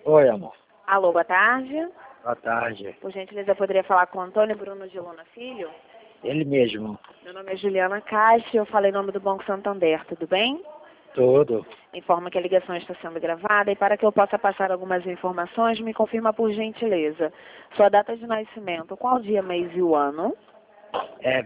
Oi, amor. Alô, boa tarde. Boa tarde. Por gentileza, eu poderia falar com o Antônio Bruno de Luna Filho? Ele mesmo. Meu nome é Juliana Caixa, eu falei em nome do Banco Santander, tudo bem? Tudo. Informo que a ligação está sendo gravada e para que eu possa passar algumas informações, me confirma por gentileza. Sua data de nascimento, qual dia, mês e o ano? É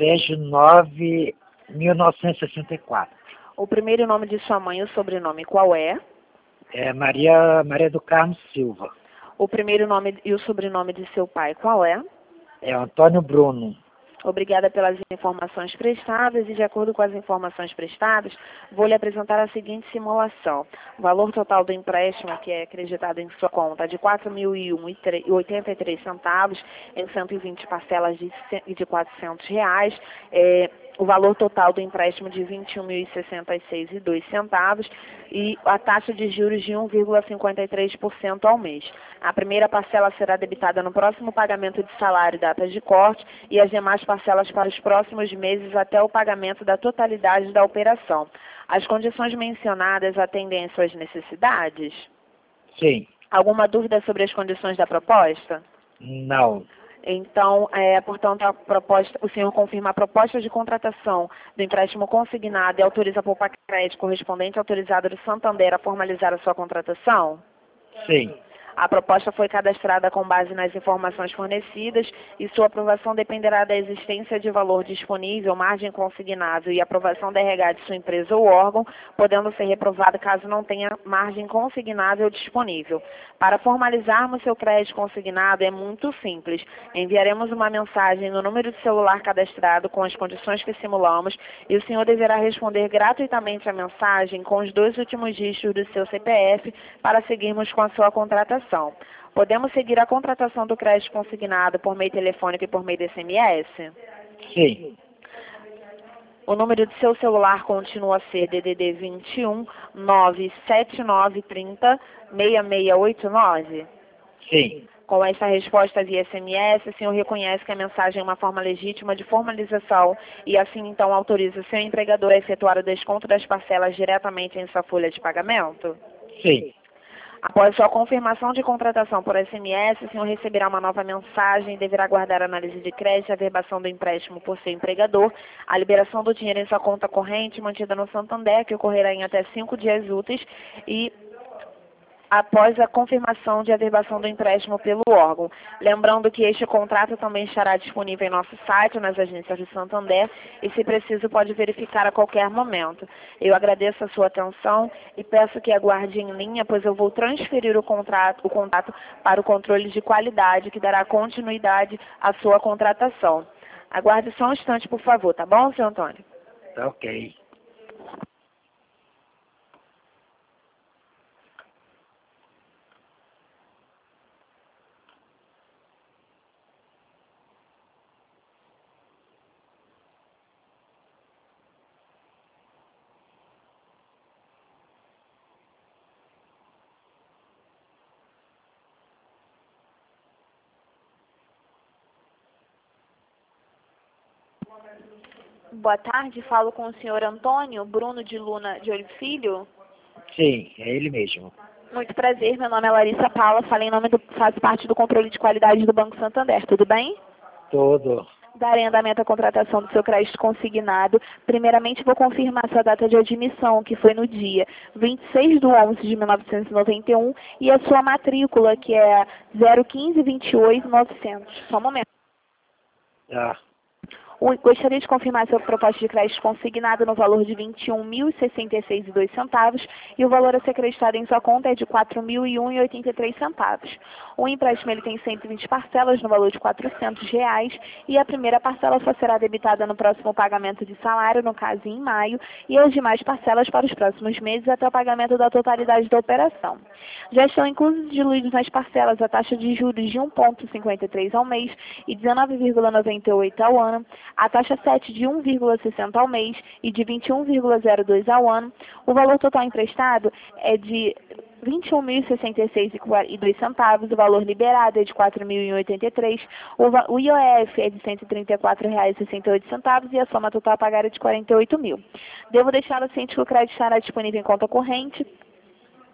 26/9/1964. O primeiro nome de sua mãe e o sobrenome, qual é? É Maria do Carmo Silva. O primeiro nome e o sobrenome de seu pai, qual é? É Antônio Bruno. Obrigada pelas informações prestadas e, de acordo com as informações prestadas, vou lhe apresentar a seguinte simulação. O valor total do empréstimo que é acreditado em sua conta é de R$ 4.001,83 em 120 parcelas de R$ 400. O valor total do empréstimo de R$ 21.066,02 e a taxa de juros de 1,53% ao mês. A primeira parcela será debitada no próximo pagamento de salário e datas de corte e as demais parcelas para os próximos meses até o pagamento da totalidade da operação. As condições mencionadas atendem às suas necessidades? Sim. Alguma dúvida sobre as condições da proposta? Não. Então, portanto, o senhor confirma a proposta de contratação do empréstimo consignado e autoriza a Poupa Crédito correspondente autorizado do Santander a formalizar a sua contratação? Sim. A proposta foi cadastrada com base nas informações fornecidas e sua aprovação dependerá da existência de valor disponível, margem consignável e aprovação da RH de sua empresa ou órgão, podendo ser reprovada caso não tenha margem consignável disponível. Para formalizarmos seu crédito consignado é muito simples. Enviaremos uma mensagem no número de celular cadastrado com as condições que simulamos e o senhor deverá responder gratuitamente a mensagem com os 2 últimos dígitos do seu CPF para seguirmos com a sua contratação. Podemos seguir a contratação do crédito consignado por meio telefônico e por meio de SMS? Sim. O número de seu celular continua a ser DDD 21 97930 6689? Sim. Com esta resposta via SMS, o senhor reconhece que a mensagem é uma forma legítima de formalização e assim então autoriza o seu empregador a efetuar o desconto das parcelas diretamente em sua folha de pagamento? Sim. Após sua confirmação de contratação por SMS, o senhor receberá uma nova mensagem e deverá aguardar a análise de crédito, a averbação do empréstimo por seu empregador, a liberação do dinheiro em sua conta corrente mantida no Santander, que ocorrerá em até 5 dias úteis, e após a confirmação de averbação do empréstimo pelo órgão. Lembrando que este contrato também estará disponível em nosso site, nas agências de Santander, e se preciso pode verificar a qualquer momento. Eu agradeço a sua atenção e peço que aguarde em linha, pois eu vou transferir o contato para o controle de qualidade, que dará continuidade à sua contratação. Aguarde só um instante, por favor, tá bom, senhor Antônio? Tá ok. Boa tarde, falo com o senhor Antônio Bruno de Luna de Olho Filho. Sim, é ele mesmo. Muito prazer, meu nome é Larissa Paula, faço parte do controle de qualidade do Banco Santander, tudo bem? Tudo. Darei andamento à contratação do seu crédito consignado. Primeiramente, vou confirmar sua data de admissão, que foi no dia 26/11/1991, e a sua matrícula, que é 015-28-900. Só um momento. Tá. Gostaria de confirmar sua proposta de crédito consignado no valor de R$ 21.066,02 e o valor a ser acreditado em sua conta é de R$ 4.001,83. O empréstimo ele tem 120 parcelas no valor de R$ 400 e a primeira parcela só será debitada no próximo pagamento de salário, no caso em maio, e as demais parcelas para os próximos meses até o pagamento da totalidade da operação. Já estão inclusos diluídos nas parcelas a taxa de juros de 1,53 ao mês e 19,98 ao ano, a taxa 7 de 1,60 ao mês e de 21,02 ao ano. O valor total emprestado é de R$ 21.066,02, o valor liberado é de R$ 4.083, o IOF é de R$ 134,68 e a soma total a pagar é de R$ 48.000. Devo deixá-lo ciente que o crédito estará disponível em conta corrente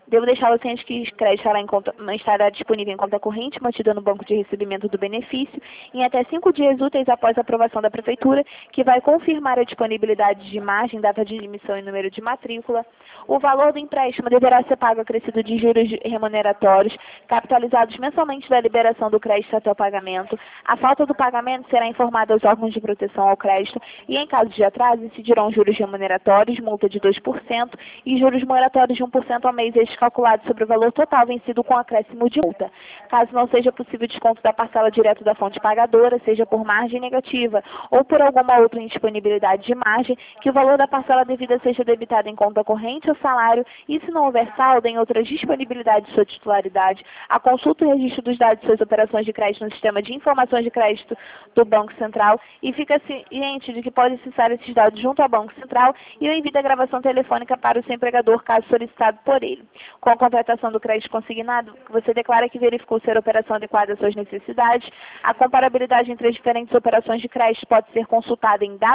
Devo deixá-lo ciente que o crédito estará disponível em conta corrente, mantida no banco de recebimento do benefício, em até 5 dias úteis após a aprovação da Prefeitura, que vai confirmar a disponibilidade de imagem, data de emissão e número de matrícula. O valor do empréstimo deverá ser pago acrescido de juros remuneratórios, capitalizados mensalmente da liberação do crédito até o pagamento. A falta do pagamento será informada aos órgãos de proteção ao crédito e, em caso de atraso, incidirão juros remuneratórios, multa de 2% e juros moratórios de 1% ao mês, calculado sobre o valor total vencido com acréscimo de multa. Caso não seja possível desconto da parcela direto da fonte pagadora, seja por margem negativa ou por alguma outra indisponibilidade de margem, que o valor da parcela devida seja debitado em conta corrente ou salário, e se não houver saldo em outras disponibilidades de sua titularidade, a consulta e registro dos dados de suas operações de crédito no sistema de informações de crédito do Banco Central, e fica ciente de que pode acessar esses dados junto ao Banco Central e o envio da gravação telefônica para o seu empregador, caso solicitado por ele. Com a contratação do crédito consignado, você declara que verificou ser a operação adequada às suas necessidades. A comparabilidade entre as diferentes operações de crédito pode ser consultada em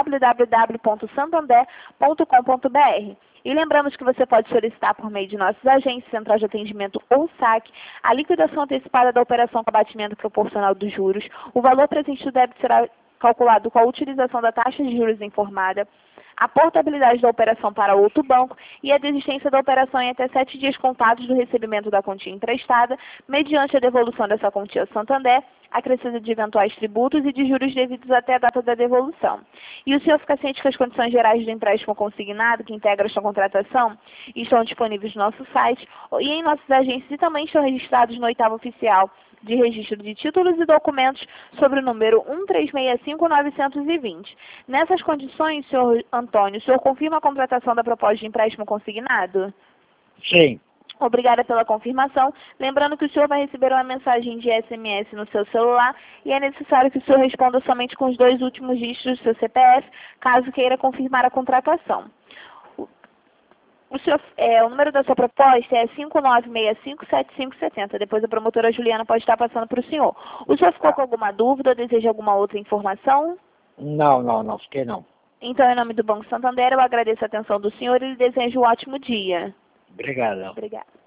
www.santander.com.br. E lembramos que você pode solicitar por meio de nossos agentes, central de atendimento ou SAC, a liquidação antecipada da operação com abatimento proporcional dos juros. O valor presente do débito será calculado com a utilização da taxa de juros informada, a portabilidade da operação para outro banco e a desistência da operação em até 7 dias contados do recebimento da quantia emprestada, mediante a devolução dessa quantia ao Santander, acrescida de eventuais tributos e de juros devidos até a data da devolução. E o senhor fica ciente que as condições gerais do empréstimo consignado, que integra esta contratação, estão disponíveis no nosso site e em nossas agências, e também estão registrados no 8º Oficial de Registro de Títulos e Documentos sobre o número 1365920. Nessas condições, senhor Antônio, o senhor confirma a contratação da proposta de empréstimo consignado? Sim. Obrigada pela confirmação. Lembrando que o senhor vai receber uma mensagem de SMS no seu celular e é necessário que o senhor responda somente com os 2 últimos dígitos do seu CPF, caso queira confirmar a contratação. O número da sua proposta é 59657570. Depois a promotora Juliana pode estar passando para o senhor. O senhor ficou com alguma dúvida ou deseja alguma outra informação? Não, fiquei não. Então, em nome do Banco Santander, eu agradeço a atenção do senhor e lhe desejo um ótimo dia. Obrigado. Obrigada.